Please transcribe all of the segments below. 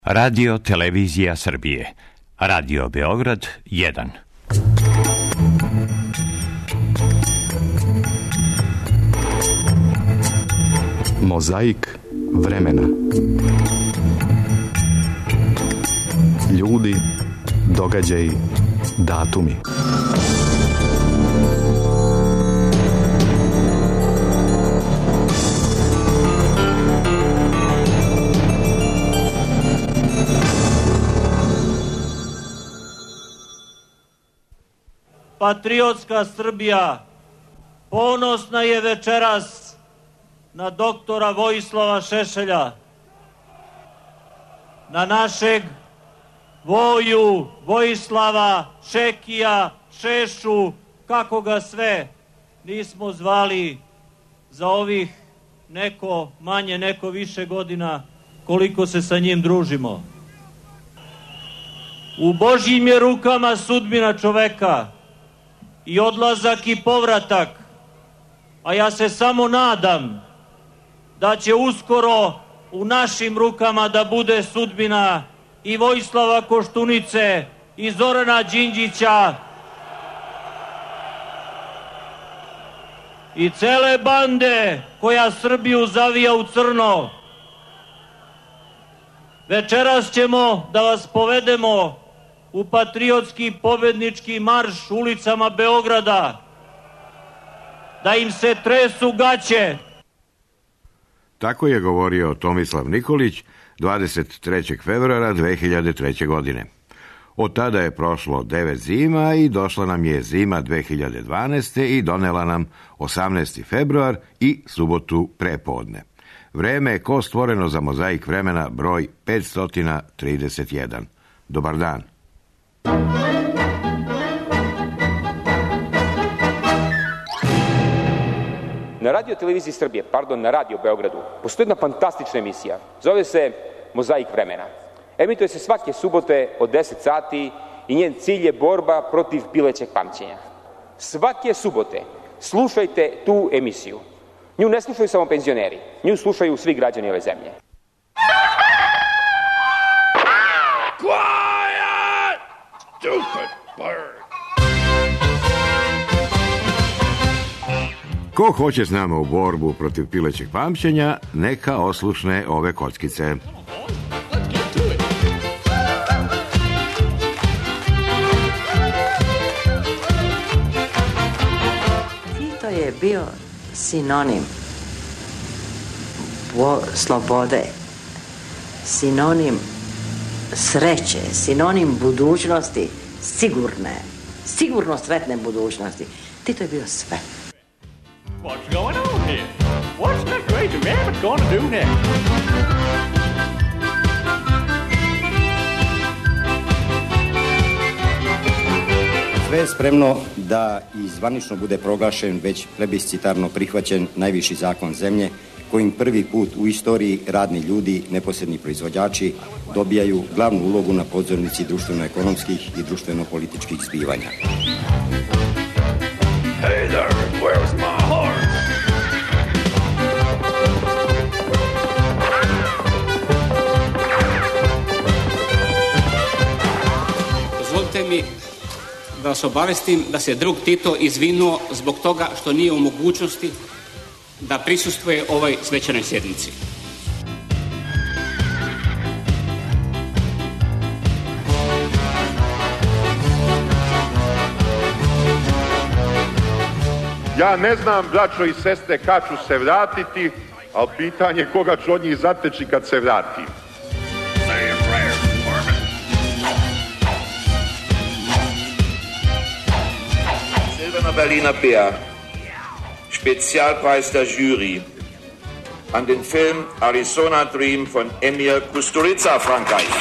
Radio Televizija Srbije. Radio Beograd 1. Mozaik vremena. Ljudi, događaji, datumi. Patriotska Srbija ponosna je večeras na doktora Vojislava Šešelja, na našeg Voju, Vojislava, Šekija, Šešu, kako ga sve nismo zvali za ovih neko manje, neko više godina koliko se sa njim družimo. U Božjim je rukama sudbina čoveka i odlazak i povratak, a ja se samo nadam da će uskoro u našim rukama da bude sudbina i Vojislava Koštunice i Zorana Đinđića i cele bande koja Srbiju zavija u crno. Večeras ćemo da vas povedemo u patriotski pobednički marš ulicama Beograda, da im se tresu gaće. Tako je govorio Tomislav Nikolić 23. februara 2003. godine. Od tada je prošlo 9 zima i došla nam je zima 2012. i donela nam 18. februar i subotu prepodne. Vreme je ko stvoreno za mozaik vremena broj 531. Dobar dan. Na Radio Televiziji Srbije, na Radio Beogradu, postoji jedna fantastična emisija. Zove se Mozaik vremena. Emituje se svake subote od 10 sati i njen cilj je borba protiv pilećeg pamćenja. Svake subote slušajte tu emisiju. Nju ne slušaju samo penzioneri, nju slušaju svi građani ove zemlje. Quiet! Stupid bird! Ko hoće s nama u borbu protiv pilećeg pamćenja, neka oslušne ove kockice. Tito je bio sinonim slobode, sinonim sreće, sinonim budućnosti, sigurno sretne budućnosti. Tito je bio sve. What's going on here? What's that crazy rabbit gonna do next? Sve je spremno da i zvanično bude proglašen već plebiscitarno prihvaćen najviši zakon zemlje, kojim prvi put u istoriji radni ljudi, neposredni proizvođači, dobijaju glavnu ulogu na pozornici društveno-ekonomskih i društveno-političkih zbivanja. Hey there, where's my heart? Dozvolite mi da vas obavestim da se drug Tito izvinuo zbog toga što nije u mogućnosti da prisustvuje ovoj svečanoj sjednici. Ja ne znam, braćo i sestre, kad ću se vratiti, ali pitanje koga ću od njih zateći kad se vratim. Silberner Berliner Bär, Spezialpreis der Jury, an den Film Arizona Dream von Emir Kusturica, Frankreich.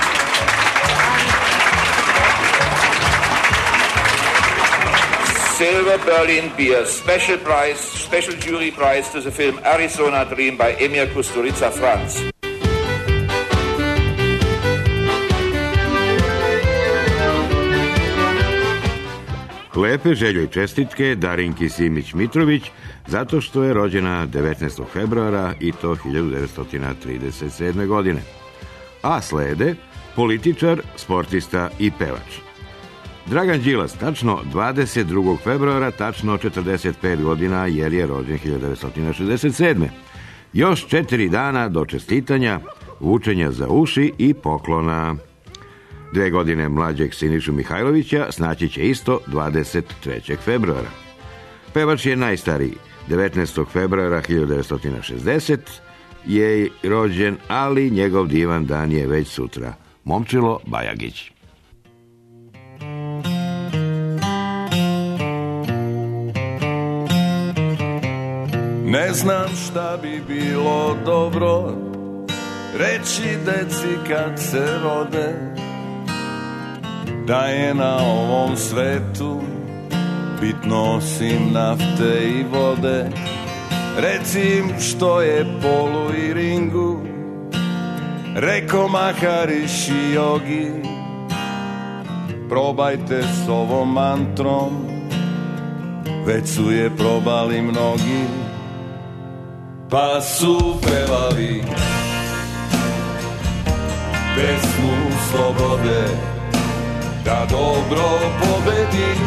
Silver Berlin Beer, special jury prize to the film Arizona Dream by Emir Kusturica, France. Lepe želje i čestitke Darinki Simić-Mitrović zato što je rođena 19. februara i to 1937. godine. a slede političar, sportista i pevač. Dragan Đilas, tačno 22. februara, tačno 45 godina, jer je rođen 1967. Još 4 dana do čestitanja, vučenja za uši i poklona. 2 godine mlađeg Sinišu Mihajlovića snaći će isto 23. februara. Pevač je najstariji. 19. februara 1960 je rođen, ali njegov divan dan je već sutra. Momčilo Bajagić. Ne znam šta bi bilo dobro reći deci kad se rode, da je na ovom svetu bitno osim nafte i vode. Reci im što je polu i ringu, reko Maharishi Yogi. Probajte s ovom mantrom, već su je probali mnogi, pa su pevali pesmu slobode, da dobro pobedi,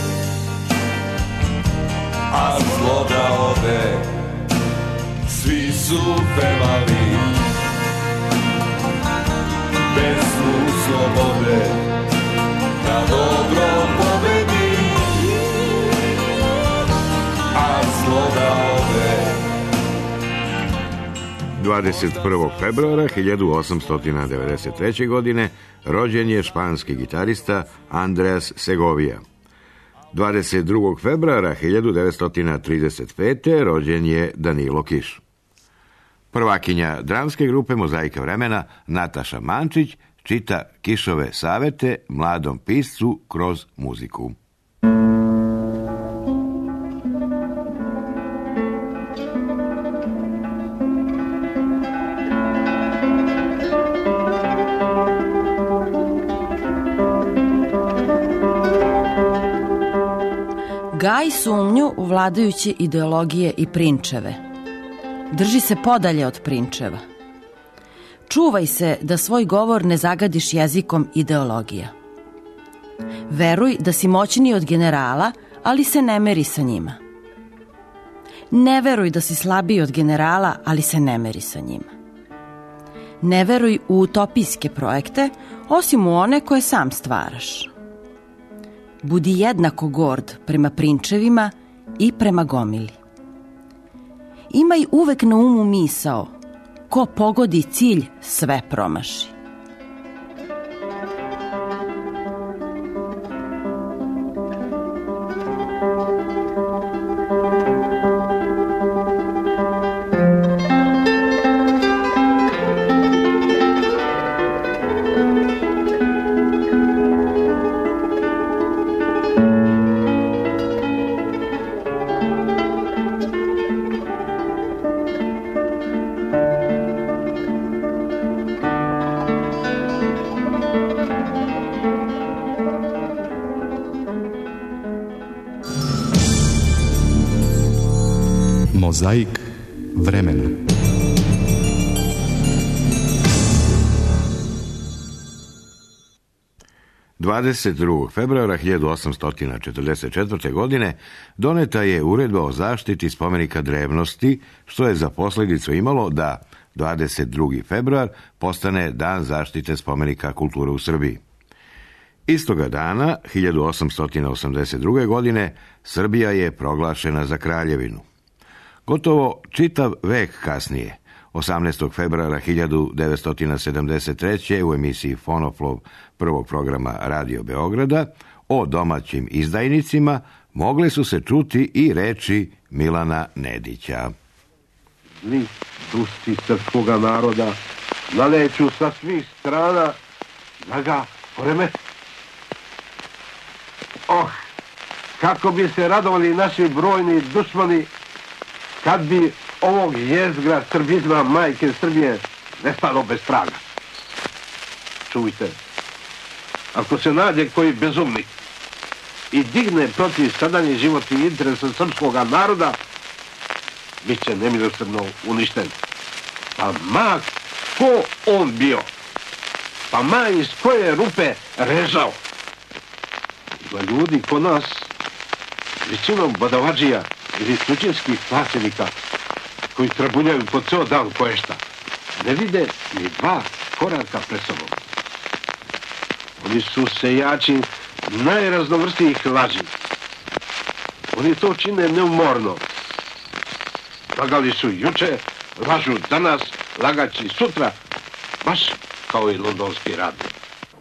a zlo da ode. Svi su pevali pesmu slobode, da dobro pobedi, a zlo da ode. 21. februara 1893. godine rođen je španski gitarista Andreas Segovia. 22. februara 1935. rođen je Danilo Kiš. Prvakinja dramske grupe Mozaika vremena Nataša Mančić čita Kišove savete mladom piscu kroz muziku. Gaj sumnju u vladajuće ideologije i prinčeve. Drži se podalje od prinčeva. Čuvaj se da svoj govor ne zagadiš jezikom ideologija. Veruj da si moćniji od generala, ali se ne meri sa njima. Ne veruj da si slabiji od generala, ali se ne meri sa njima. Ne veruj u utopijske projekte, osim u one koje sam stvaraš. Budi jednako gord prema prinčevima i prema gomili. Imaj uvek na umu misao, ko pogodi cilj, sve promaši. Mozaik vremena. ...22. februara 1844. godine doneta je uredba o zaštiti spomenika drevnosti, što je za posljedicu imalo da 22. februar postane Dan zaštite spomenika kulture u Srbiji. Istoga dana, 1882. godine, Srbija je proglašena za kraljevinu. Gotovo čitav vek kasnije, 18. februara 1973. u emisiji Fonoplov prvog programa Radio Beograda o domaćim izdajnicima mogle su se čuti i reči Milana Nedića. Zli dušci srpskoga naroda naleću sa svih strana da ga poremete. Kako bi se radovali naši brojni dušmani kad bi ovog jezgra srbizma majke Srbije nestalo bez traga. Čujte, ako se nađe koji bezumnik i digne protiv sadanje životnih interesa srpskoga naroda, bit će nemilosrdno uništen. Pa ma ko on bio, pa ma iz koje rupe rezao. Ima ljudi ko nas, većinom badavađija ili tuđinskih plaćenika, koji trabunjaju po ceo dan koješta, ne vide ni 2 koraka pred sobom. Oni su sejači najraznovrsnijih laži. Oni to čine neumorno. Lagali su juče, lažu danas, lagaći sutra, baš kao i londonski radnik.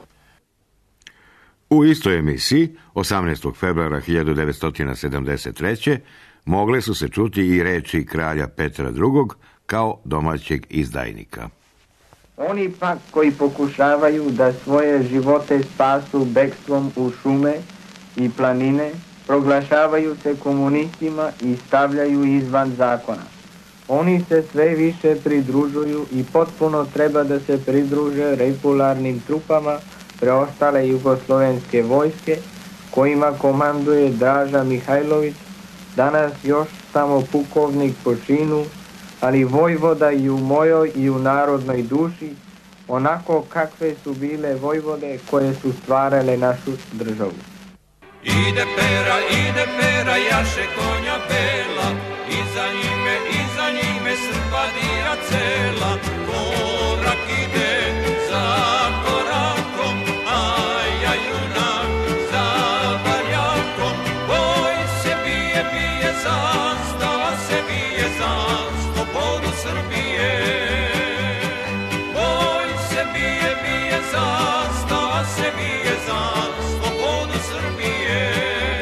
U istoj emisiji, 18. februara 1973. mogle su se čuti i reči kralja Petra II. Kao domaćeg izdajnika. Oni pak koji pokušavaju da svoje živote spasu bekstvom u šume i planine, proglašavaju se komunistima i stavljaju izvan zakona. Oni se sve više pridružuju i potpuno treba da se pridruže regularnim trupama preostale jugoslovenske vojske, kojima komanduje Draža Mihajlović, danas još samo pukovnik po činu, ali vojvoda i u mojoj i u narodnoj duši, onako kakve su bile vojvode koje su stvarale našu državu. Ide pera, jaše konja bela, iza njime Srba dira cela, korak ide za korakom, a ja junak za barjakom, boj se bije zastava se bije za slobodu Srbije. Boj se bije zastava se bije za slobodu Srbije.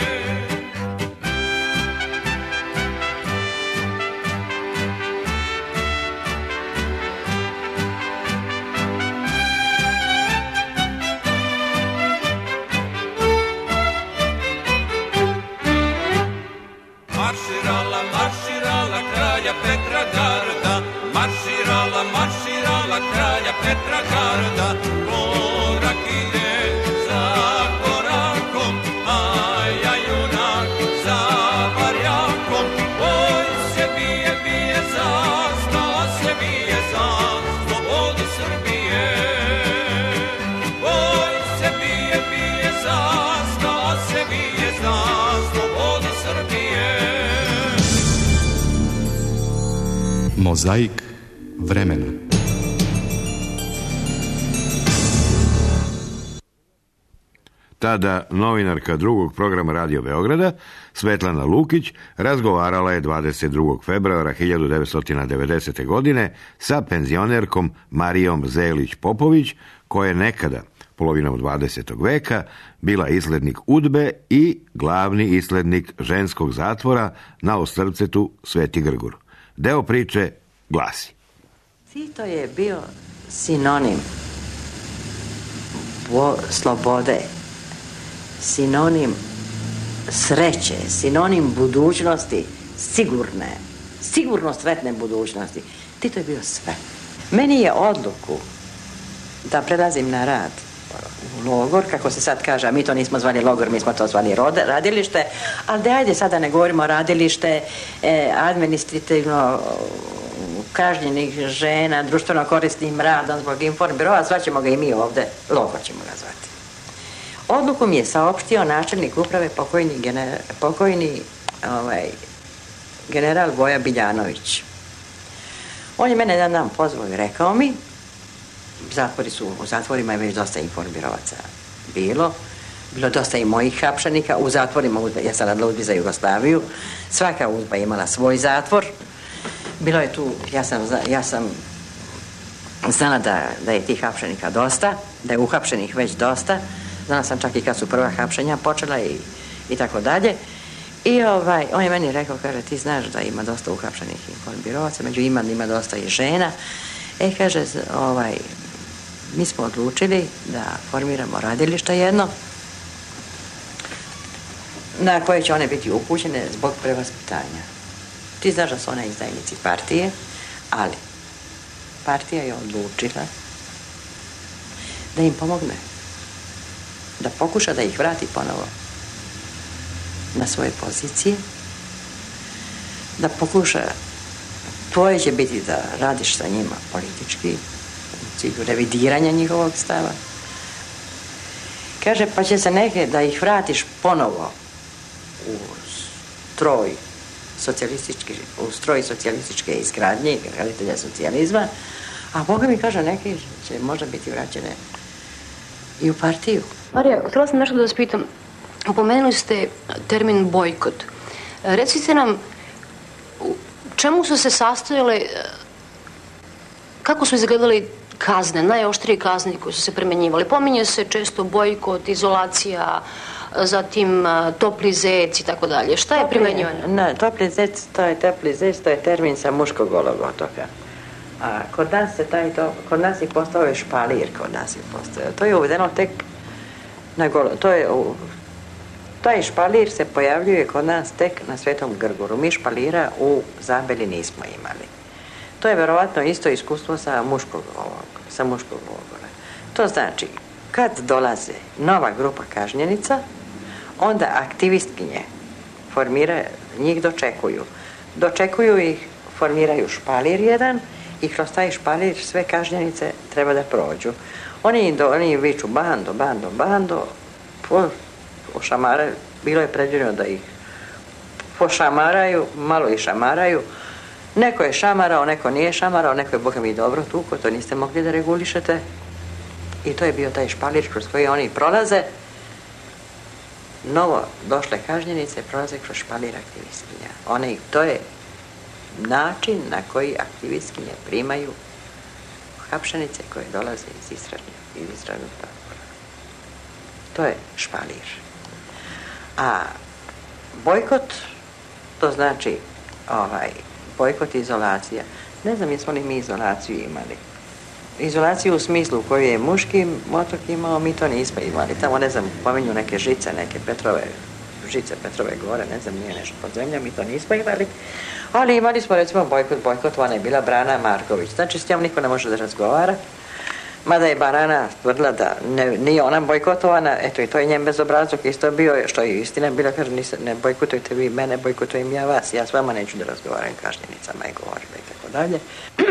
Marširala kralja Petra garda, marširala kralja Petra garda, korak ide za korakom, a ja junak za barjakom, boj se bije zastava se bije za slobodu Srbije. Boj se bije zastava se bije za slobodu Srbije. Mozaik vremena. Tada novinarka drugog programa Radio Beograda, Svetlana Lukić, razgovarala je 22. februara 1990. godine sa penzionerkom Marijom Zelić-Popović, koja je nekada, polovinom 20. veka, bila izglednik UDBE i glavni izglednik ženskog zatvora na Ostrvcetu Sveti Grgur. Deo priče glasi. Tito je bio sinonim slobode, sinonim sreće, sinonim budućnosti, sigurno sretne budućnosti. Tito je bio sve. Meni je odluku da prelazim na rad u logor, kako se sad kaže, a mi to nismo zvali logor, mi smo to zvali radilište, ali da ajde sada ne govorimo radilište, administrativno kažnjenih žena, društveno korisnim radom zbog informbirova, zvaćemo ga i mi ovde, logor ćemo ga zvati. Odluku mi je saopštio načelnik uprave pokojni general Voja Biljanović. On je mene jedan dan pozvao i rekao mi, u zatvorima je već dosta informirovaca bilo dosta i mojih hapšenika, u zatvorima ja sam radila UDBA za Jugoslaviju, svaka UDBA je imala svoj zatvor, bilo je tu, ja sam znala da je tih hapšenika dosta, da je uhapšenih već dosta, znala sam čak i kad su prva hapšenja počela i tako dalje. I on je meni rekao, kaže, ti znaš da ima dosta uhapšenih informirovaca, među ima dosta i žena. Kaže, mi smo odlučili da formiramo radilište jedno, na koje će one biti upućene zbog prevaspitanja. Ti znaš da su one izdajnici partije, ali partija je odlučila da im pomogne, da pokuša da ih vrati ponovo na svoje pozicije, da pokuša, tvoje će biti da radiš sa njima politički, cilju revidiranja njihovog stava. Kaže, pa će se neke da ih vratiš ponovo u stroj socijalističke izgradnje i graditelja socijalizma, a Boga mi kaže, neki će možda biti vraćene i u partiju. Marija, htjela sam nešto da vas pitam. Pomenuli ste termin bojkot. Recite nam, čemu su se sastojale, kako su izgledali kazne, najoštrije kazne koje su se primjenjivali? Pominje se često bojkot, izolacija, zatim topli zec i tako dalje. Šta je primjenjivano? Topli zec, to je termin sa muškog Golog otoka. A kod nas je postao špalir, To je uvedeno tek na taj špalir se pojavljuje kod nas tek na Svetom Grgoru. Mi špalira u Zabeli nismo imali. To je verovatno isto iskustvo sa muškog logora. To znači, kad dolaze nova grupa kažnjenica, onda aktivistkinje njih dočekuju ih, formiraju špalir jedan i kroz taj špalir sve kažnjenice treba da prođu. Oni viču bando, bilo je predviđeno da ih pošamaraju, malo ih šamaraju. Neko je šamarao, neko nije šamarao, neko je, Boga mi, dobro tuko, to niste mogli da regulišete. I to je bio taj špalir kroz koji oni prolaze. Novo došle kažnjenice prolaze kroz špalir aktivistkinja. To je način na koji aktivistkinje primaju hapšenice koje dolaze iz istražnog zatvora. To je špalir. A bojkot, to znači bojkot i izolacija. Ne znam jesmo li mi izolaciju imali. Izolaciju u smislu koju je muški otok imao, mi to nismo imali. Tamo, ne znam, pominju neke žice, neke Petrove gore, ne znam, nije nešto pod zemljom, mi to nismo imali. Ali imali smo, recimo, bojkotovana je bila Brana Marković. Znači, s njom niko ne može da razgovara. Mada je Barana tvrdila da nije ona bojkotovana, eto i to je njen bezobrazluk isto bio, što je istina bila, kaže, ne bojkotujte vi mene, bojkotujem ja vas, ja s vama neću da razgovaram kažnjenicama i govorim i tako dalje.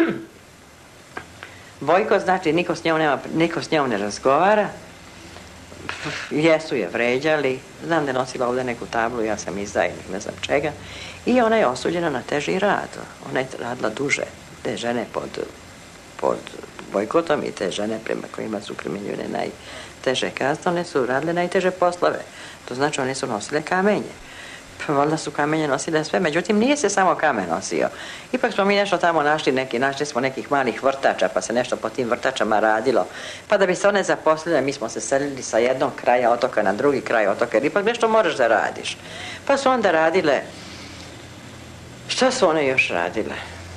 Bojkot znači niko s njom ne razgovara, jesu je vređali, znam da je nosila ovdje neku tablu, ja sam izdajnik, ne znam čega, i ona je osuđena na teži rad, ona je radila duže, te žene pod bojkotom i te žene prema kojima su primjenjene najteže kazne, one su radile najteže poslove. To znači one su nosile kamenje. Pa valjda su kamenje nosile sve, međutim nije se samo kamen nosio. Ipak smo mi nešto tamo našli smo nekih malih vrtača, pa se nešto po tim vrtačama radilo. Pa da bi se one zaposlile, mi smo se selili sa jednog kraja otoka na drugi kraj otoka, jer ipak nešto moraš da radiš. Pa su onda radile, šta su one još radile?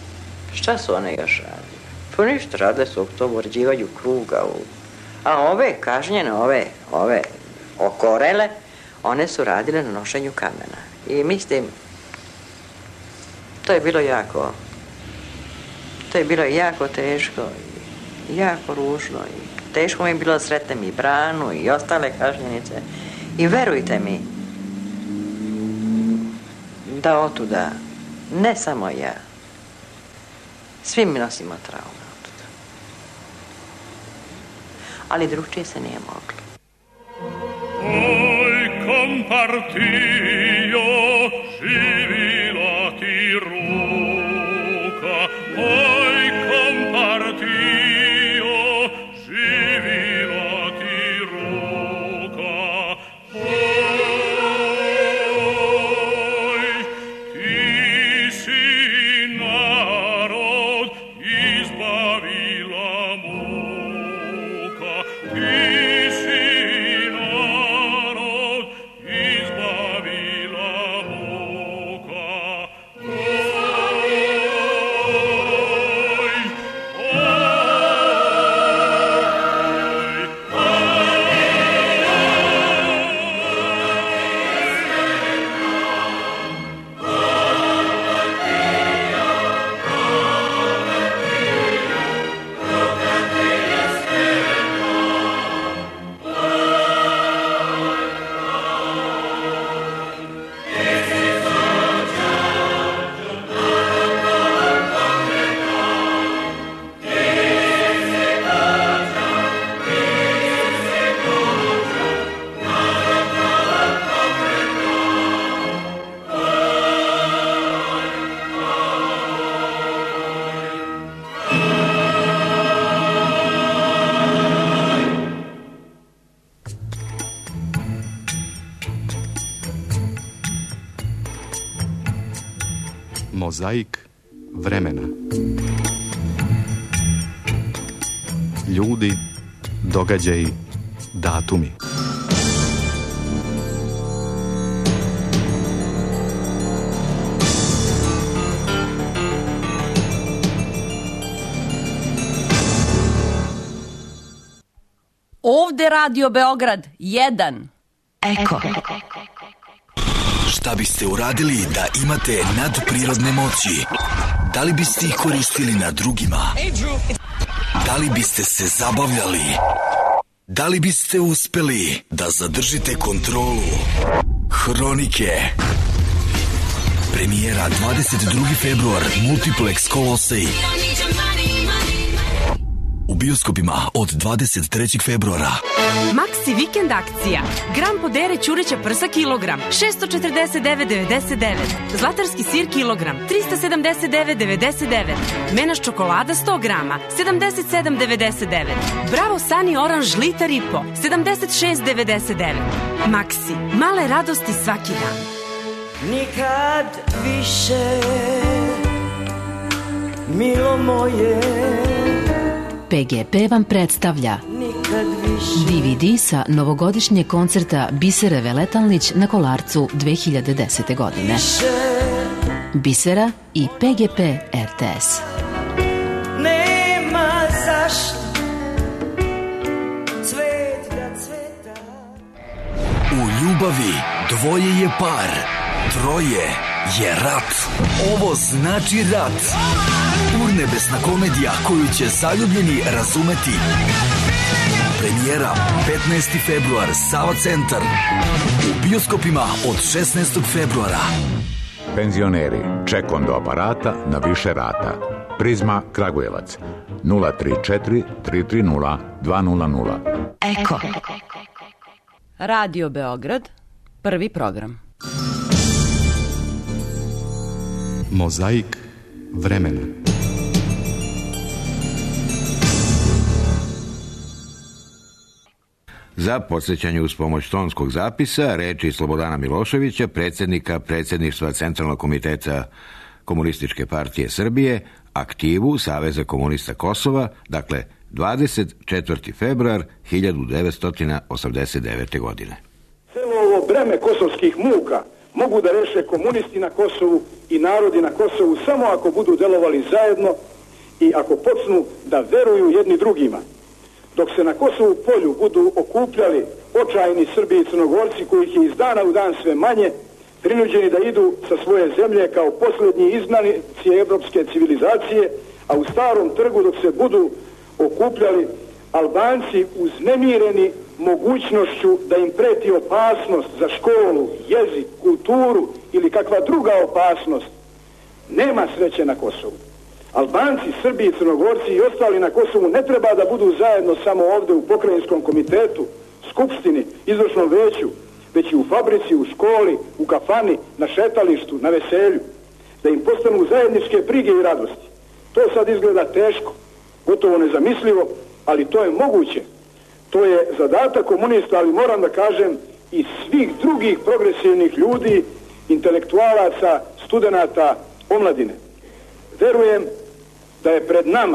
Pa ništa, radile su to uređivanju kruga. A ove kažnjene, ove okorele, one su radile na nošenju kamena. I mislim, to je bilo jako teško i jako ružno. I teško mi je bilo da sretnem i Branu i ostale kažnjenice. I verujte mi, da otuda, ne samo ja, svi mi nosimo traume otuda. Ali drugčije se nije moglo. Compartio živila ti ruka, oj compartio živila ti ruka, oj ti si narod izbavila muka, ti si Mozaik vremena. Ljudi, događaji, datumi. Ovde Radio Beograd 1. Eko. Šta biste uradili da imate nadprirodne moći? Da li biste ih koristili na drugima? Da li biste se zabavljali? Da li biste uspeli da zadržite kontrolu? Hronike. Premijera 22. februar, Multiplex Kolosej. U bioskopima od 23. februara. Maxi vikend akcija. Gram podere ćureća prsa kilogram, 649,99. Zlatarski sir kilogram, 379,99. Menaš čokolada 100 grama, 77,99. Bravo Sani oranž litar i po, 76,99. Maxi, male radosti svaki dan. Nikad više, milo moje. PGP vam predstavlja DVD sa novogodišnjeg koncerta Bisere Veletalnić na Kolarcu 2010. godine. Bisera i PGP RTS. Nema zašto cvet da cveta. U ljubavi dvoje je par, troje je rat. Ovo znači rat. Urnebesna komedija koju će zaljubljeni razumeti. Premijera 15. februar, Sava centar. U bioskopima od 16. februara. Penzioneri, ček do aparata na više rata. Prizma Kragujevac 034 330 200. Eko. Radio Beograd, prvi program. Mozaik vremena. Za podsjećanje uz pomoć tonskog zapisa reči Slobodana Miloševića, predsjedništva Centralnog komiteta Komunističke partije Srbije, aktivu Saveza komunista Kosova, dakle 24. februar 1989. godine. Celo ovo breme kosovskih muka mogu da reše komunisti na Kosovu i narodi na Kosovu samo ako budu delovali zajedno i ako počnu da veruju jedni drugima. Dok se na Kosovu polju budu okupljali očajni Srbi i Crnogorci, kojih je iz dana u dan sve manje, prinuđeni da idu sa svoje zemlje kao posljednji izgnanici evropske civilizacije, a u Starom trgu dok se budu okupljali Albanci uznemireni mogućnošću da im preti opasnost za školu, jezik, kulturu ili kakva druga opasnost, nema sreće na Kosovu. Albanci, Srbi i Crnogorci i ostali na Kosovu ne treba da budu zajedno samo ovde u pokrajinskom komitetu, skupštini, izvršnom veću, već i u fabrici, u školi, u kafani, na šetalištu, na veselju, da im postanu zajedničke brige i radosti. To sad izgleda teško, gotovo nezamislivo, ali to je moguće. To je zadatak komunista, ali moram da kažem i svih drugih progresivnih ljudi, intelektualaca, studenata, omladine. Verujem da je pred nama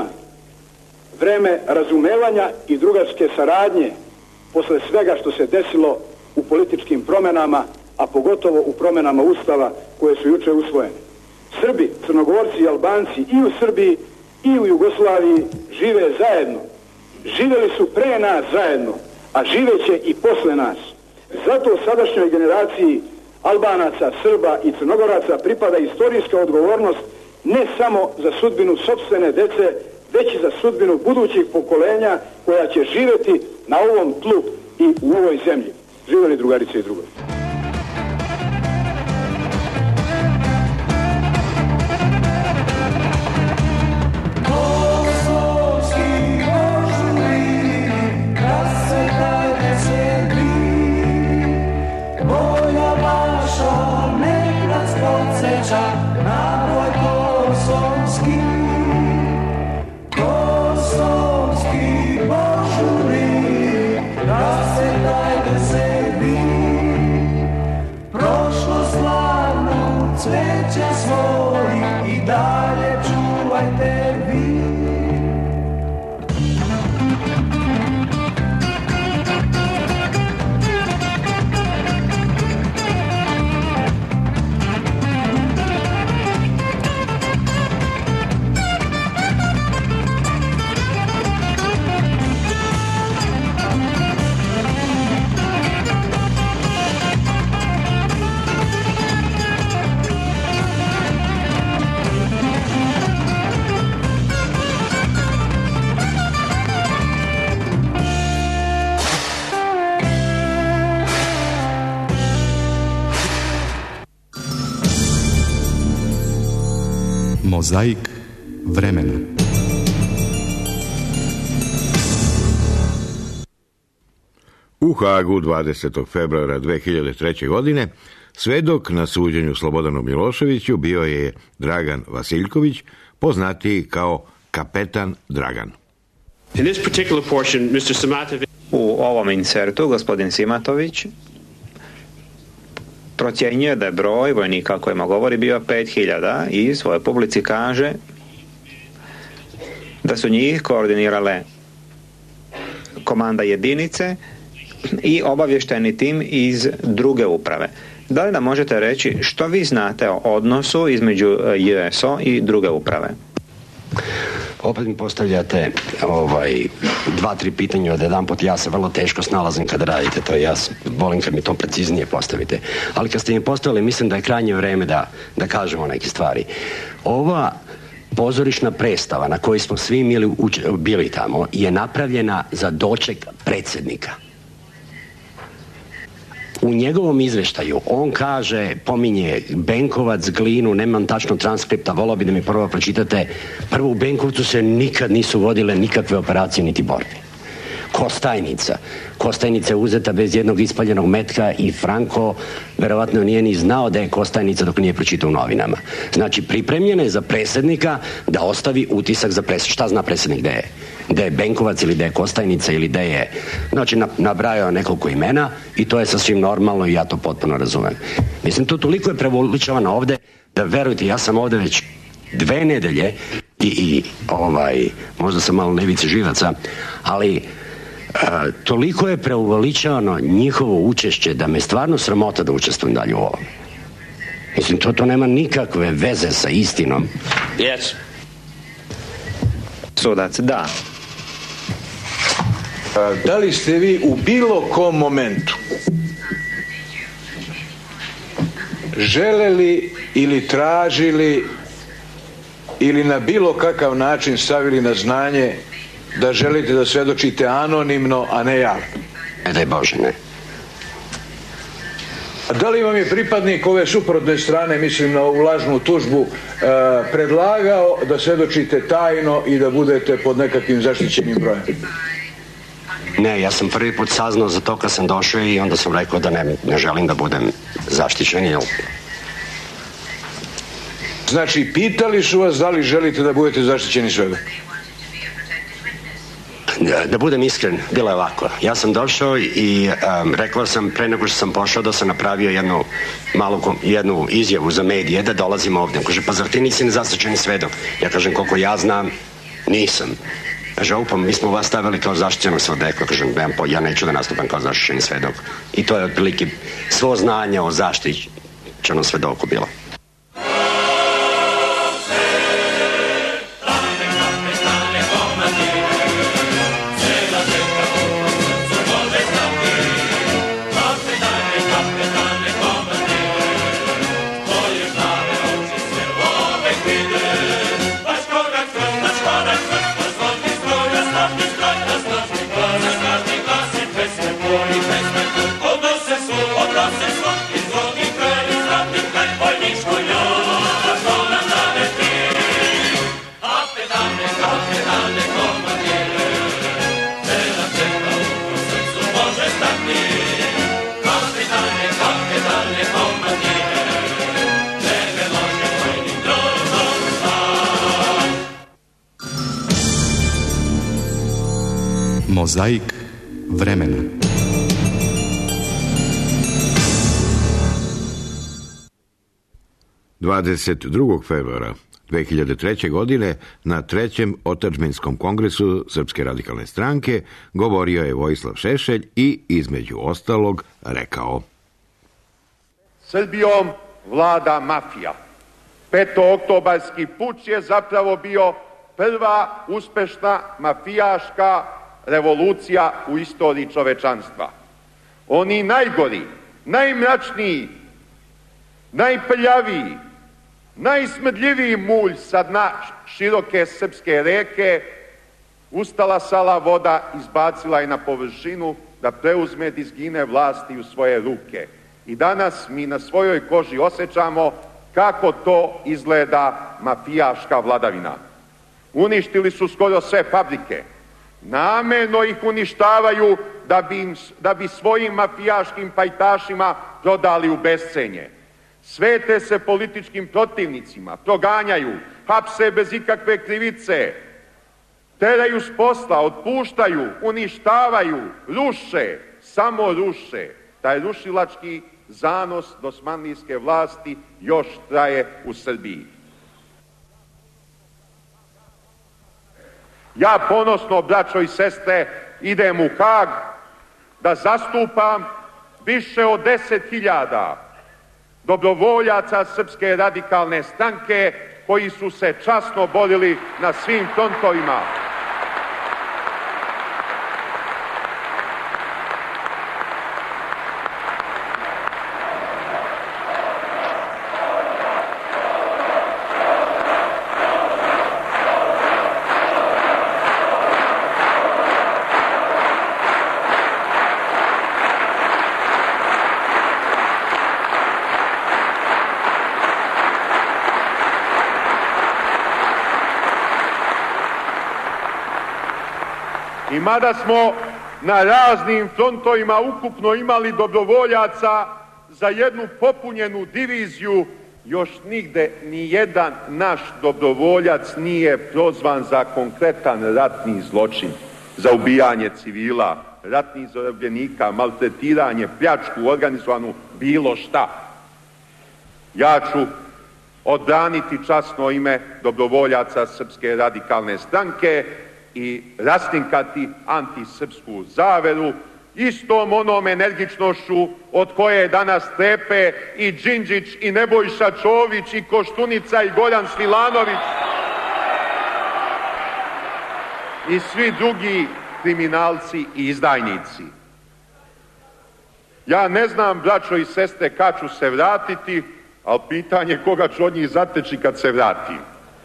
vreme razumevanja i drugarske saradnje posle svega što se desilo u političkim promenama, a pogotovo u promenama Ustava koje su juče usvojene. Srbi, Crnogorci i Albanci i u Srbiji i u Jugoslaviji žive zajedno. Živeli su pre nas zajedno, a živeće i posle nas. Zato sadašnjoj generaciji Albanaca, Srba i Crnogoraca pripada istorijska odgovornost ne samo za sudbinu sopstvene dece, već i za sudbinu budućih pokolenja koja će živjeti na ovom tlu i u ovoj zemlji. Živjeli drugarice i drugovi. Cveće svojih Mozaik vremena. U Hagu 20. februara 2003. godine svedok na suđenju Slobodanu Miloševiću bio je Dragan Vasiljković, poznatiji kao Kapetan Dragan. In this particular portion, Mr. Simatović... U ovom insertu gospodin Simatović procjenjuje da je broj vojnika o kojima govori bio 5000 i svojoj publici kaže da su njih koordinirale komanda jedinice i obavještajni tim iz druge uprave. Da li da možete reći što vi znate o odnosu između JSO i druge uprave? Opet mi postavljate 2-3 pitanja od jedan put. Ja se vrlo teško snalazim kada radite to. Ja volim kad mi to preciznije postavite. Ali kad ste mi postavili, mislim da je krajnje vreme da kažemo neke stvari. Ova pozorišna predstava na kojoj smo svi bili tamo je napravljena za doček predsjednika. U njegovom izveštaju on pominje Benkovac, Glinu, nemam tačno transkripta, volao bi da mi prvo pročitate. Prvo, u Benkovcu se nikad nisu vodile nikakve operacije niti borbe. Kostajnica je uzeta bez jednog ispaljenog metka i Franko verovatno nije ni znao da je Kostajnica dok nije pročitao u novinama. Znači, pripremljena je za predsjednika da ostavi utisak za predsjednika. Šta zna predsjednik da je Benkovac ili da je Kostajnica ili da je... Znači, nabrajao nekoliko imena i to je sasvim normalno i ja to potpuno razumem. Mislim, to toliko je preuveličavano ovde da, verujte, ja sam ovde već 2 nedelje i možda sam malo nevice živaca, ali toliko je preuveličavano njihovo učešće da me stvarno sramota da učestvujem dalje u ovom. Mislim, to nema nikakve veze sa istinom. Yes. Sudac, da. Da li ste vi u bilo kom momentu želeli ili tražili ili na bilo kakav način stavili na znanje da želite da svedočite anonimno, a ne javno? Ne daj Bože, ne. A da li vam je pripadnik ove suprotne strane, mislim na ovu lažnu tužbu, predlagao da svedočite tajno i da budete pod nekakvim zaštićenim brojem? Ne, ja sam prvi put saznao za to kad sam došao i onda sam rekao da ne želim da budem zaštićen, jel? Znači, pitali su vas da li želite da budete zaštićeni svedok? Da budem iskren, bilo je ovako. Ja sam došao i rekao sam pre nego što sam pošao da sam napravio jednu izjavu za medije da dolazim ovdje. Kaže, pa zar ti nisi nezaštićeni svedok? Ja kažem, koliko ja znam, nisam. Kaže, mi smo vas stavili kao zaštićenog svedoka. Kažem, ja neću da nastupam kao zaštićeni svedok. I to je otprilike svo znanje o zaštićenom svedoku bilo. Mozaik vremena. ...22. februara 2003. godine na 3. otadžbinskom kongresu Srpske radikalne stranke govorio je Vojislav Šešelj i između ostalog rekao: Srbijom vlada mafija. Petooktobarski puč je zapravo bio prva uspešna mafijaška revolucija u istoriji čovečanstva. Oni najgori, najmračniji, najprljaviji, najsmrdljiviji mulj sa dna široke srpske reke ustala sala voda, izbacila je na površinu da preuzme dizgine vlasti u svoje ruke. I danas mi na svojoj koži osjećamo kako to izgleda mafijaška vladavina. Uništili su skoro sve fabrike. Namerno ih uništavaju da bi svojim mafijaškim pajtašima prodali u bescenje. Svete se političkim protivnicima, proganjaju, hapse bez ikakve krivice, teraju s posla, otpuštaju, uništavaju, ruše, samo ruše. Taj rušilački zanos dosmanlijske vlasti još traje u Srbiji. Ja ponosno, braćo i sestre, idem u Hag da zastupam više od 10.000 dobrovoljaca Srpske radikalne stranke koji su se časno borili na svim frontovima. I mada smo na raznim frontovima ukupno imali dobrovoljaca za jednu popunjenu diviziju, još nigde ni jedan naš dobrovoljac nije prozvan za konkretan ratni zločin, za ubijanje civila, ratnih zarobljenika, maltretiranje, pljačku, organizovanu, bilo šta. Ja ću odbraniti časno ime dobrovoljaca Srpske radikalne stranke i raskrinkati antisrpsku zaveru istom onom energičnošću od koje danas strepe i Đinđić i Nebojša Čović i Koštunica i Goran Svilanović i svi drugi kriminalci i izdajnici. Ja ne znam, braćo i sestre, kad ću se vratiti, ali pitanje koga ću od njih zateći kad se vratim.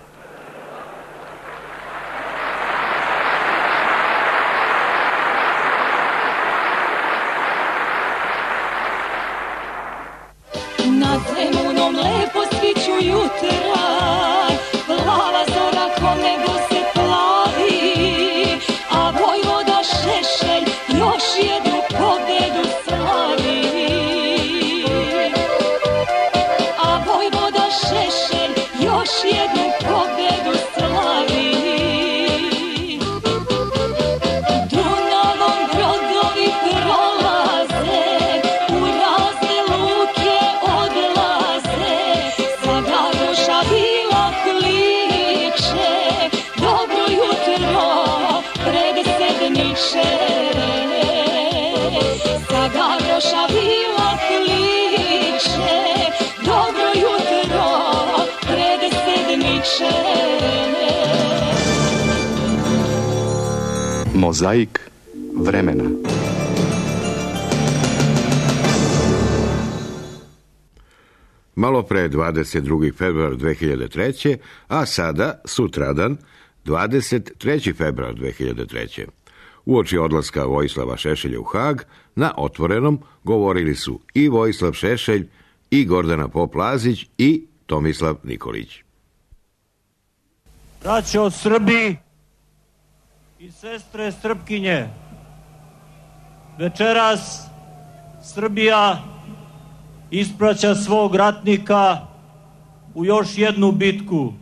Nad Zemunom lepo sviću jutra, plava zora ko nebo se plavi, a vojvoda Šešelj još jednu pobedu slavi. A vojvoda Šešelj još jednu pobedu slavi. Dunavom brodovi prolaze, u razne luke odlaze, sada rošavila kliče, dobro jutro predsedniče. Sada rošavila kliče, dobro jutro predsedniče. Mozaik vremena. Malo pre 22. februar 2003. a sada, sutradan, 23. februar 2003. Uoči odlaska Vojislava Šešelja u Hag, na Otvorenom govorili su i Vojislav Šešelj, i Gordana Pop-Lazić, i Tomislav Nikolić. Braćo Srbi i sestre Srpkinje, večeras Srbija ispraća svog ratnika u još jednu bitku.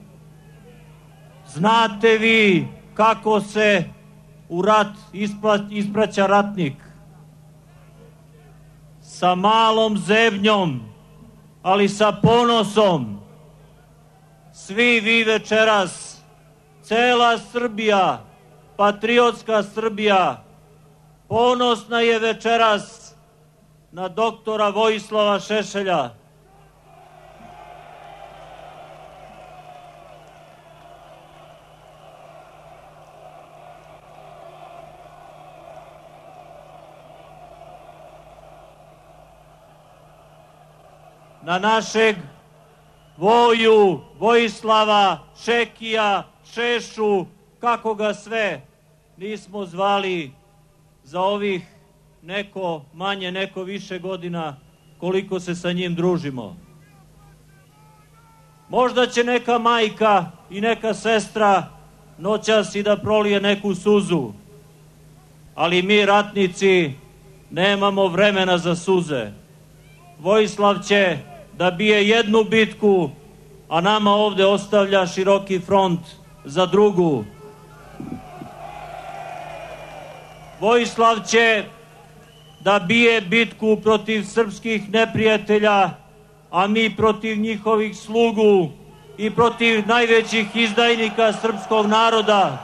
Znate vi kako se u rat ispraća ratnik? Sa malom zebnjom, ali sa ponosom. Svi vi večeras, cela Srbija, patriotska Srbija, ponosna je večeras na doktora Vojislava Šešelja. Na našeg Voju, Vojislava, Šekija, Šešu, kako ga sve nismo zvali za ovih neko manje, neko više godina koliko se sa njim družimo. Možda će neka majka i neka sestra noćas i da prolije neku suzu, ali mi ratnici nemamo vremena za suze. Vojislav će da bije jednu bitku, a nama ovde ostavlja široki front za drugu. Vojislav će da bije bitku protiv srpskih neprijatelja, a mi protiv njihovih slugu i protiv najvećih izdajnika srpskog naroda.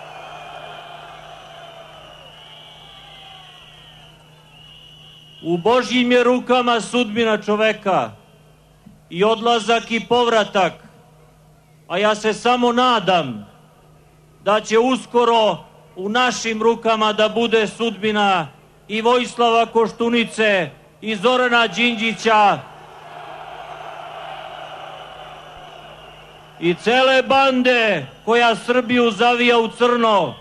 U Božjim je rukama sudbina čoveka i odlazak i povratak, a ja se samo nadam da će uskoro u našim rukama da bude sudbina i Vojislava Koštunice i Zorana Đinđića i cele bande koja Srbiju zavija u crno.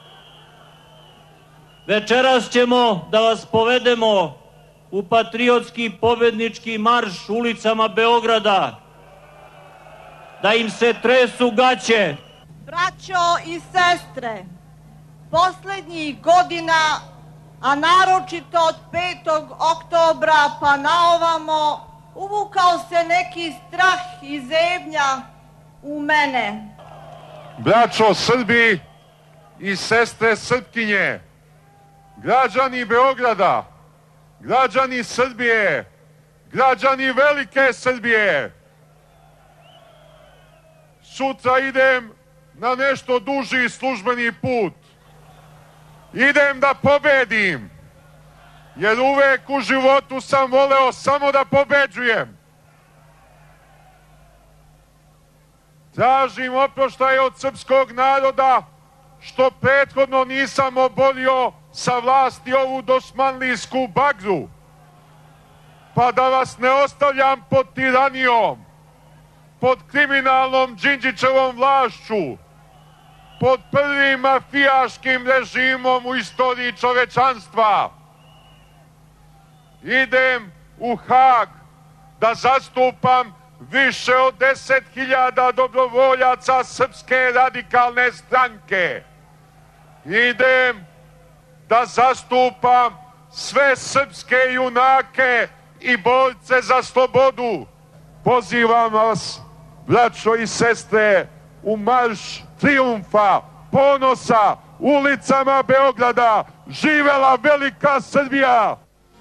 Večeras ćemo da vas povedemo u patriotski pobednički marš ulicama Beograda, da im se tresu gaće. Braćo i sestre, poslednjih godina, a naročito od 5. oktobra pa naovamo, uvukao se neki strah i zebnja u mene. Braćo Srbi i sestre Srpkinje, građani Beograda, građani Srbije, građani velike Srbije, sutra idem na nešto duži službeni put. Idem da pobedim, jer uvek u životu sam voleo samo da pobeđujem. Tražim oproštaj od srpskog naroda što prethodno nisam oborio sa vlasti ovu dosmanlijsku bagru, pa da vas ne ostavljam pod tiranijom, pod kriminalnom Đinđićevom vlašću, pod prvim mafijaškim režimom u istoriji čovečanstva. Idem u Hag da zastupam više od 10.000 dobrovoljaca Srpske radikalne stranke. Idem da zastupam sve srpske junake i borce za slobodu. Pozivam vas, braćo i sestre, u marš trijumfa, ponosa, ulicama Beograda. Živela velika Srbija!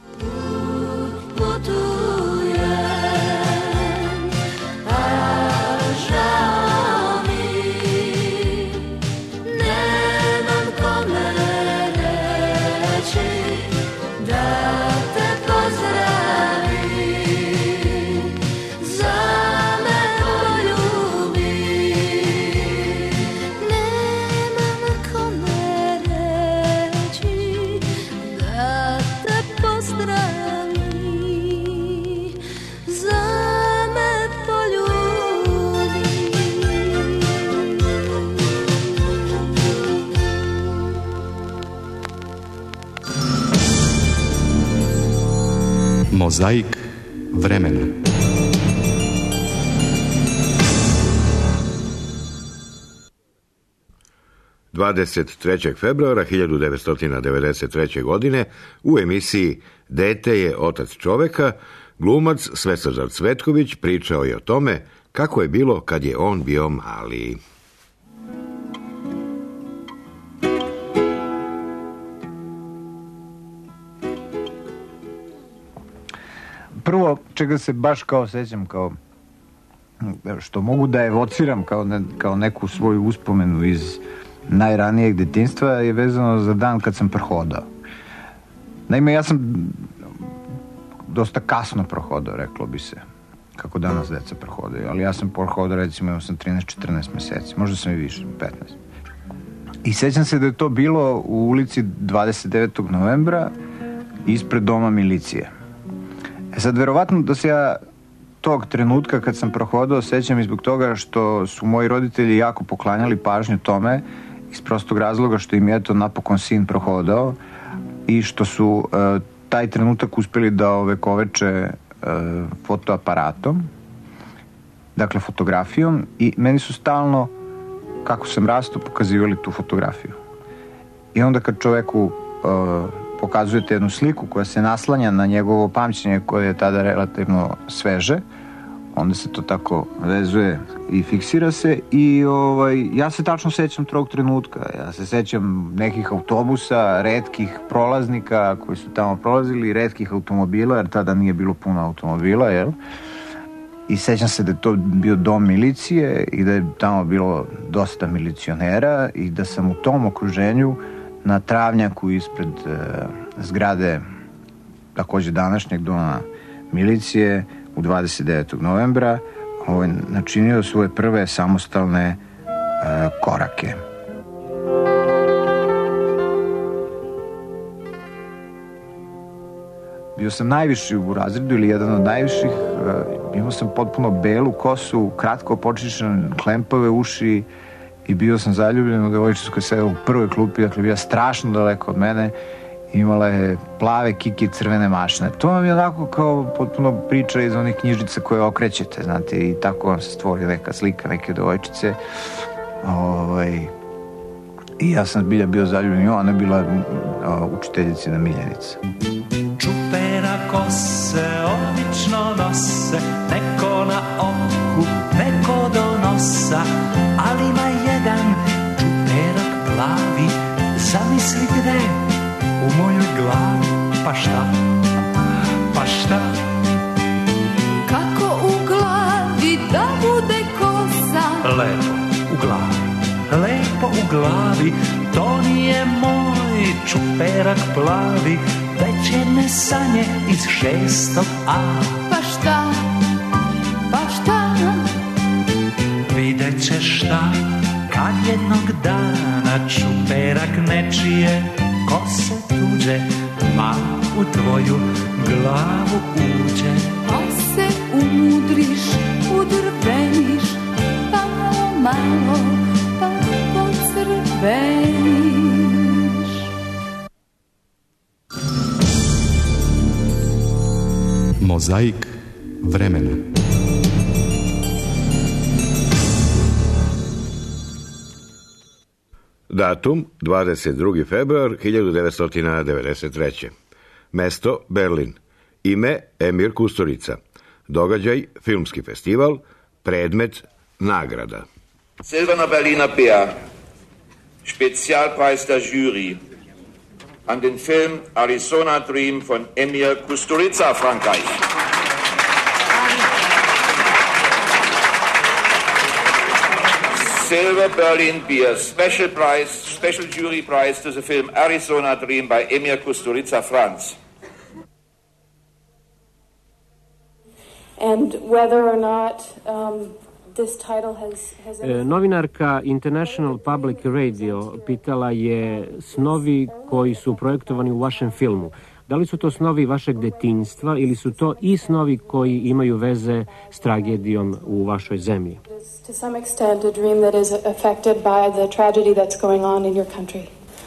Mozaik vremena. ...23. februara 1993. godine u emisiji Dete je otac čoveka, glumac Svetozar Cvetković pričao je o tome kako je bilo kad je on bio mali. Prvo, čega se baš kao sećam, kao što mogu da evociram kao neku svoju uspomenu iz najranijeg detinjstva, je vezano za dan kad sam prohodao. Naime, ja sam dosta kasno prohodao, reklo bi se, kako danas deca prohodaju, ali ja sam prohodao, recimo, imao sam 13-14 meseci, možda sam i više, 15. I sećam se da je to bilo u ulici 29. novembra ispred doma milicije. Sad, verovatno da se ja tog trenutka kad sam prohodao sećam i zbog toga što su moji roditelji jako poklanjali pažnju tome, iz prostog razloga što im je to napokon sin prohodao i što su taj trenutak uspeli da ovekoveče fotoaparatom dakle fotografijom, i meni su stalno, kako sam rastao, pokazivali tu fotografiju. I onda kad čoveku pokazujete jednu sliku koja se naslanja na njegovo pamćenje koje je tada relativno sveže, onda se to tako vezuje i fiksira se. I ja se tačno sećam tog trenutka. Ja se sećam nekih autobusa, retkih prolaznika koji su tamo prolazili, retkih automobila, jer tada nije bilo puno automobila, jel? I sećam se da je to bio dom milicije i da je tamo bilo dosta milicionera i da sam u tom okruženju na travnjaku ispred zgrade takođe današnjeg doma milicije u 29. novembra načinio svoje prve samostalne korake. Bio sam najviši u razredu ili jedan od najviših. Imao sam potpuno belu kosu, kratko počišćen, klempave uši i bio sam zaljubljen u devojčicu koja sedela u prvoj klupi, dakle bila strašno daleko od mene. Imala je plave kike i crvene mašne. To vam je onako kao potpuno priča iz onih knjižica koje okrećete, znate, i tako vam se stvori neka slika neke devojčice. I ja sam bio zaljubljen i ona je bila učiteljica miljenica. Čupera kose obično nose, neko na oku, neko do nosa, ali ima jedan čuperak plavi, zamisli gde, u mojoj glavi, pa šta, pa šta? Kako u glavi da bude kosa? Lepo u glavi, lepo u glavi, to nije moj čuperak plavi, već jedne sanje iz 6. A. Pa šta, pa šta? Vidjet ćeš šta, kad jednog dana čuperak nečije kose tuđe, ma u tvoju glavu uđe. Pa se umudriš, udrveniš, pa malo, pa pocrveniš. Mozaik vremena. Datum 22. februar 1993. Mesto Berlin. Ime Emir Kusturica. Događaj Filmski festival. Predmet nagrada. Silberner Berliner Bär. Spezialpreis der Jury. An den Film Arizona Dream von Emir Kusturica, Frankreich. Silver Berlin Beer Special Prize, Special Jury Prize to the film Arizona Dream by Emir Kusturica, France. And whether or not this title has Novinarka International Public Radio pitala je snovi koji su projektovani u vašem filmu. Da li su to snovi vašeg detinjstva ili su to i snovi koji imaju veze s tragedijom u vašoj zemlji? to some extent a dream that is affected by the tragedy that's going on in your country?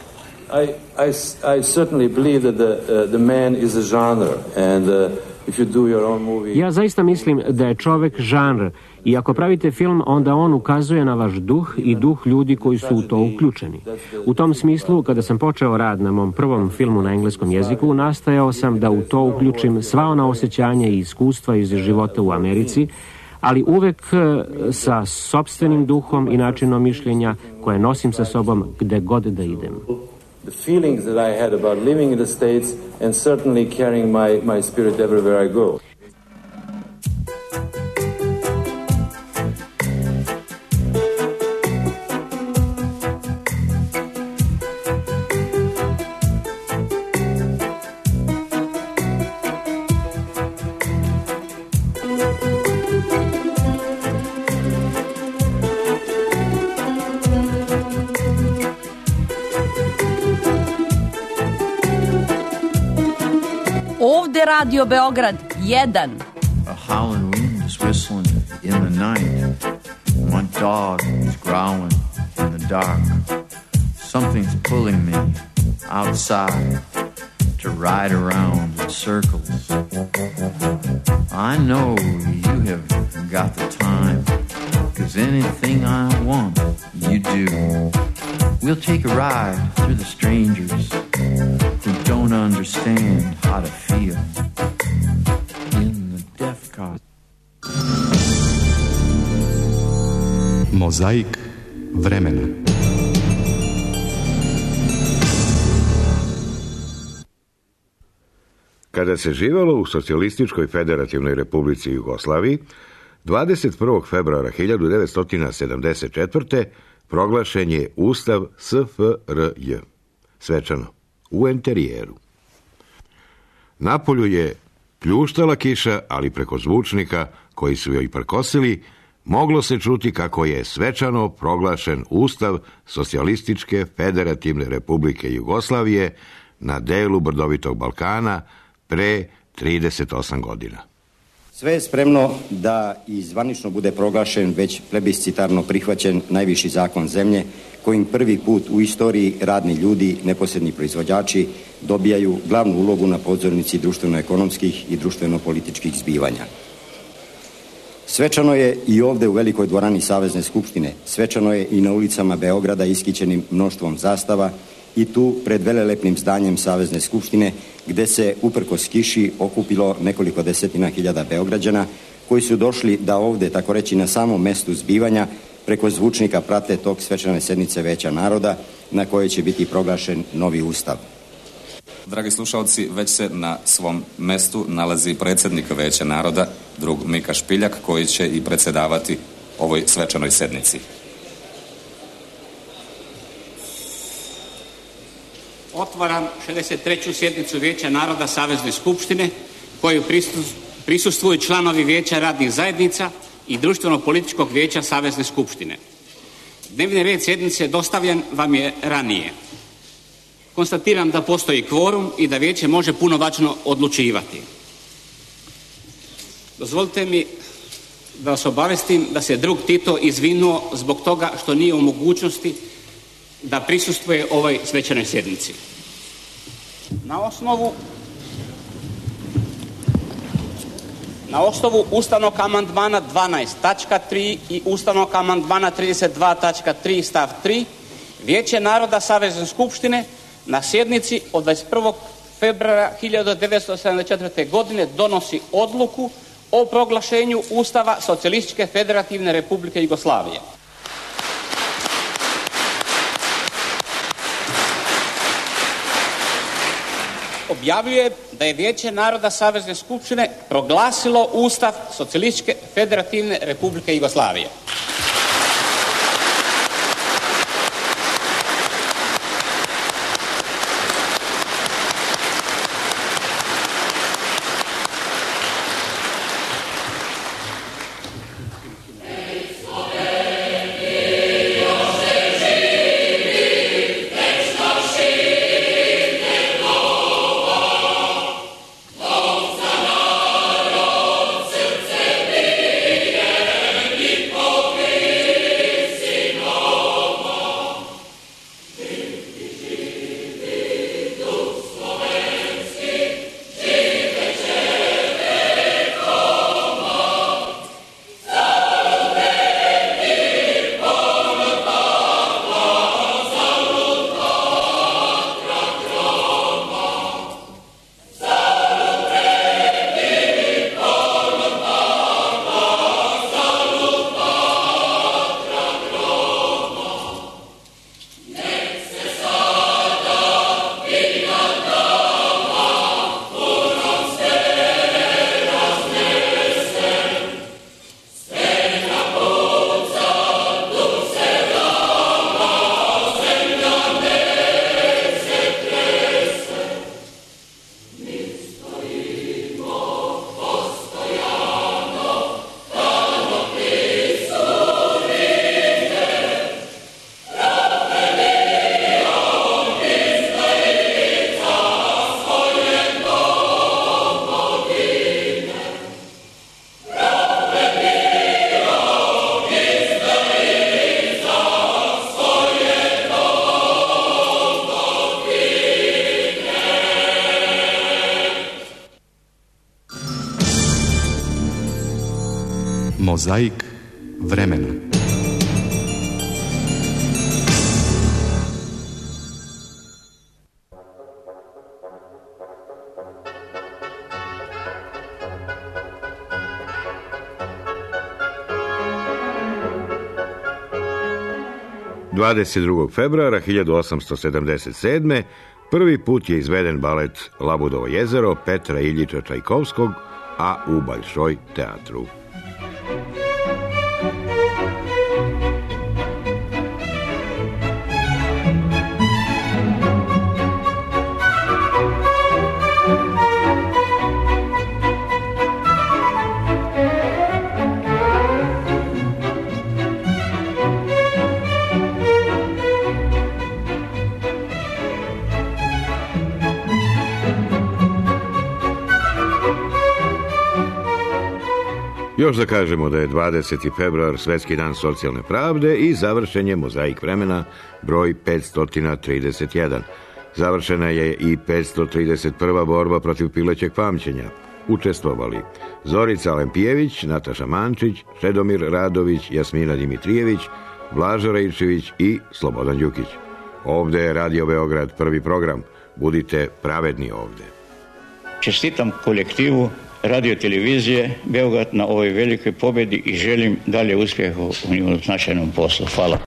I certainly believe that the man is a genre and if you do your own movie. Ja zaista mislim da je čovek žanr i ako pravite film onda on ukazuje na vaš duh i duh ljudi koji su u to uključeni. U tom smislu kada sam počeo rad na mom prvom filmu na engleskom jeziku nastojao sam da u to uključim sva ona osjećanja i iskustva iz života u Americi, ali uvek sa sopstvenim duhom i načinom mišljenja koje nosim sa sobom gde god da idem. The feelings that I had about living in the States and certainly carrying my spirit everywhere I go. Radio Beograd 1. A howling wind is whistling in the night. My dog is growling in the dark. Something's pulling me outside to ride around in circles. I know you have got the time, 'cause anything I want, you do. We'll take a ride through the strangers who don't understand how to feel in the death car. Mozaik vremena. Kada se živalo u Socijalističkoj federativnoj republici Jugoslaviji, 21. februara 1974. proglašen je Ustav SFRJ, svečano, u enterijeru. Napolju je pljuštala kiša, ali preko zvučnika, koji su joj prkosili, moglo se čuti kako je svečano proglašen Ustav Socijalističke federativne republike Jugoslavije na delu brdovitog Balkana pre 38 godina. Sve je spremno da i zvanično bude proglašen već plebiscitarno prihvaćen najviši zakon zemlje, kojim prvi put u istoriji radni ljudi, neposredni proizvođači, dobijaju glavnu ulogu na pozornici društveno-ekonomskih i društveno-političkih zbivanja. Svečano je i ovde u velikoj dvorani Savezne skupštine, svečano je i na ulicama Beograda iskićenim mnoštvom zastava i tu pred velelepnim zdanjem Savezne skupštine, gde se uprkos kiši okupilo nekoliko desetina hiljada Beograđana koji su došli da ovde, tako reći, na samom mestu zbivanja preko zvučnika prate tok svečane sednice Veća naroda na kojoj će biti proglašen novi ustav. Dragi slušalci, već se na svom mestu nalazi predsjednik Veća naroda, drug Mika Špiljak, koji će i predsjedavati ovoj svečanoj sednici. Otvaram 63. sjednicu Vijeća naroda Savezne skupštine, koju prisustvuju članovi Vijeća radnih zajednica i Društveno-političkog vijeća Savezne skupštine. Dnevni red sjednice dostavljen vam je ranije. Konstatiram da postoji kvorum i da vijeće može punovačno odlučivati. Dozvolite mi da vas obavestim da se drug Tito izvinuo zbog toga što nije u mogućnosti da prisustvuje ovoj svečanoj sjednici. Na osnovu ustavnog amandmana 12. tačka 3 i ustavnog amandmana 32. tačka 3 stav 3 Vijeće naroda Savezne skupštine na sjednici od 21. februara 1974. godine donosi odluku o proglašenju Ustava Socijalističke federativne republike Jugoslavije. Objavljuje da je Vijeće naroda Savezne skupštine proglasilo Ustav Socijalističke federativne republike Jugoslavije. Oh, Mozaik vremena. Februara 1877. prvi put je izveden balet Labudovo jezero Petra Iljiča Čajkovskog, a u Balšoj teatru. Još da kažemo da je 20. februar Svetski dan socijalne pravde i završen je Mozaik vremena broj 531. Završena je i 531. borba protiv pilećeg pamćenja. Učestvovali Zorica Alempijević, Nataša Mančić, Čedomir Radović, Jasmina Dimitrijević, Blaža Rejčević i Slobodan Đukić. Ovde je Radio Beograd, prvi program. Budite pravedni ovde. Čestitam kolektivu Radio televizije Beograd na ovoj velikoj pobjedi i želim dalje uspjeha u njenom značajnom poslu. Hvala.